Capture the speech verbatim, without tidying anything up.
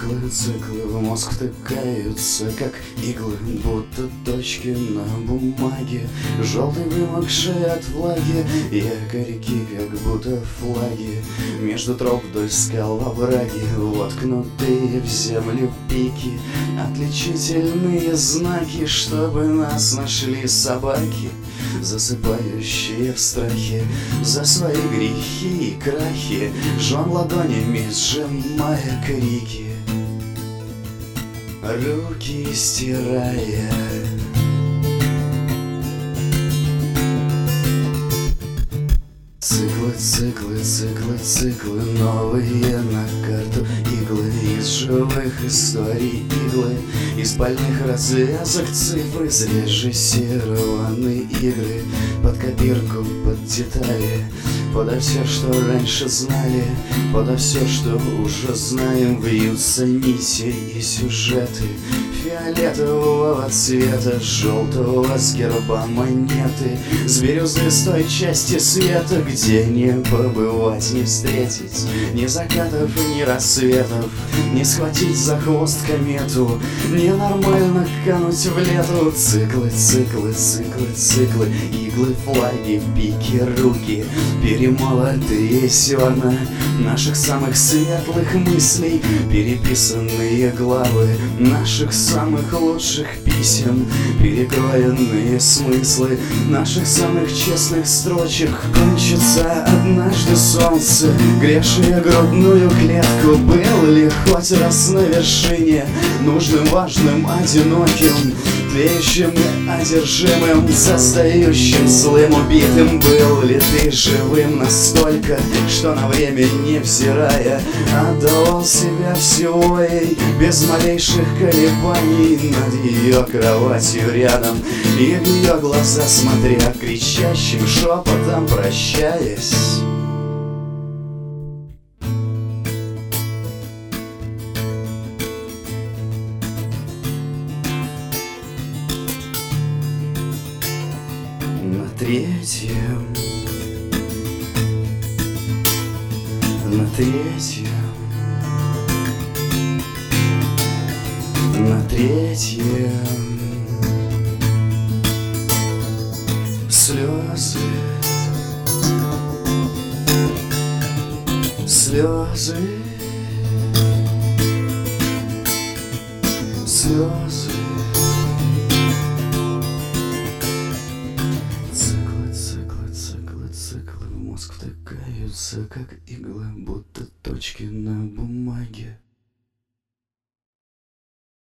Циклы, циклы в мозг втыкаются, как иглы, будто точки на бумаге. Желтый вымокший от влаги, якорьки, как будто флаги. Между троп вдоль скал во враги, воткнутые в землю пики. Отличительные знаки, чтобы нас нашли собаки, засыпающие в страхе за свои грехи и крахи, жжем ладонями, сжимая крики, руки стирая. Циклы, циклы, циклы, циклы, новые на карту иглы. Из живых историй иглы, из больных развязок цифры, срежиссированные игры под копирку, под детали, подо все, что раньше знали, подо все, что уже знаем, вьются нити и сюжеты фиолетового цвета, желтого с герба монеты, с бирюзы с той части света, где не побывать, не встретить ни закатов, ни рассветов, не схватить за хвост комету, ненормально кануть в лету. Циклы, циклы, циклы, циклы, иглы, флаги, пики, руки, перемолотые зерна наших самых светлых мыслей, переписанные главы наших самых лучших писем, перекроенные смыслы наших самых честных строчек. Кончится однажды солнце, гревшее грудную клетку. Был ли хоть раз на вершине, нужным, важным, одиноким, тлеющим и одержимым, создающим, злым, убитым? Был ли ты живым настолько, что на время невзирая отдавал себя всего ей, без малейших колебаний, над ее кроватью рядом, и в ее глаза смотря, кричащим шепотом прощаясь? На третьем, на третьем, на третьем слезы, слезы, слезы. Циклы, циклы, циклы, циклы в мозг втыкаются, как иглы, будто точки на бумаге.